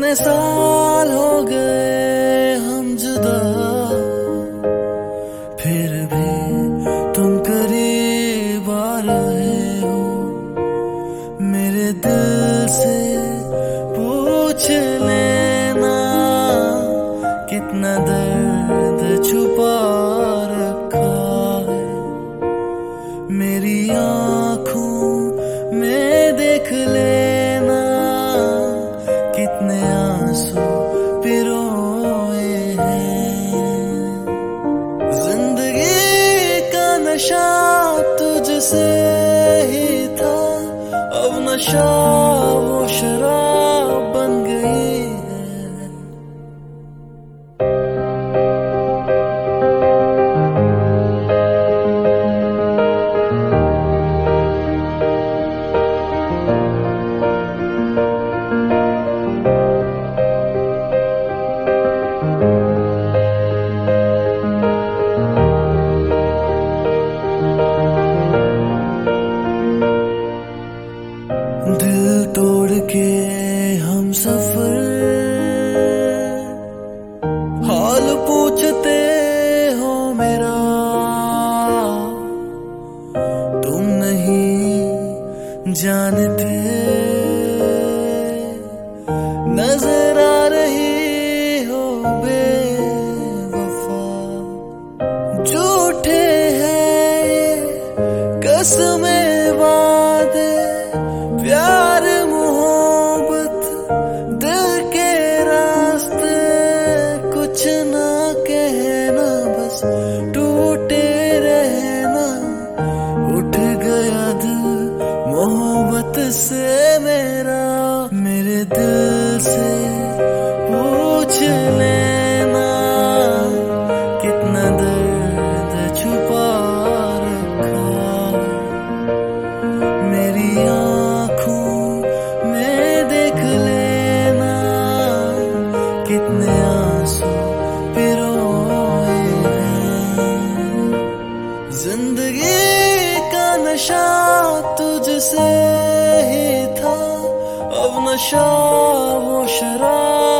कितने साल हो गए हम जुदा, फिर भी तुम करीब आ रहे हो। मेरे दिल से पूछ लेना कितना दर्द छुपा रखा है। मेरी आँखों में देख लेना कितने आंसू पिरोए हैं। जिंदगी का नशा तुझसे ही था, अब नशा वो शराब बन गई है। दिल तोड़ के हम सफर, हाल पूछते हो मेरा, तुम नहीं जानते। नजर आ रही हो बेवफा, झूठे हैं कसमें वादे, प्यार मोहब्बत दिल के रास्ते। कुछ ना कहना बस टूटे रहना, उठ गया दिल मोहब्बत से मेरा। मेरे दिल से पूछ लेना कितना दर्द छुपा रखा है। मेरी आँखों में देख लेना कितने आंसू पिरोए हैं। जिंदगी का नशा तुझसे ही था, अब नशा वो शराब